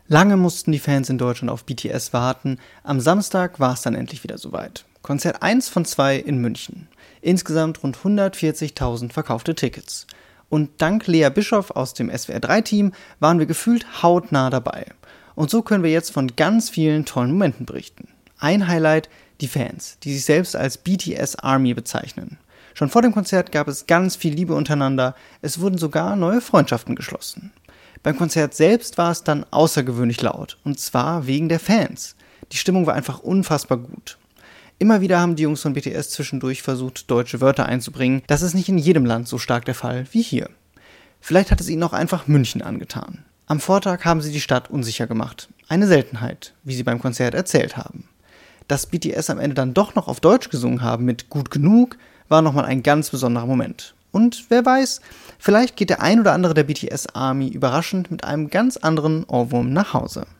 Lange mussten die Fans in Deutschland auf BTS warten. Am Samstag war es dann endlich wieder soweit. Konzert 1 von 2 in München. Insgesamt rund 140.000 verkaufte Tickets. Und dank Lea Bischoff aus dem SWR3-Team waren wir gefühlt hautnah dabei. Und so können wir jetzt von ganz vielen tollen Momenten berichten. Ein Highlight, die Fans, die sich selbst als BTS Army bezeichnen. Schon vor dem Konzert gab es ganz viel Liebe untereinander, es wurden sogar neue Freundschaften geschlossen. Beim Konzert selbst war es dann außergewöhnlich laut, und zwar wegen der Fans. Die Stimmung war einfach unfassbar gut. Immer wieder haben die Jungs von BTS zwischendurch versucht, deutsche Wörter einzubringen. Das ist nicht in jedem Land so stark der Fall wie hier. Vielleicht hat es ihnen auch einfach München angetan. Am Vortag haben sie die Stadt unsicher gemacht. Eine Seltenheit, wie sie beim Konzert erzählt haben. Dass BTS am Ende dann doch noch auf Deutsch gesungen haben mit Gut genug, war nochmal ein ganz besonderer Moment. Und wer weiß, vielleicht geht der ein oder andere der BTS Army überraschend mit einem ganz anderen Ohrwurm nach Hause.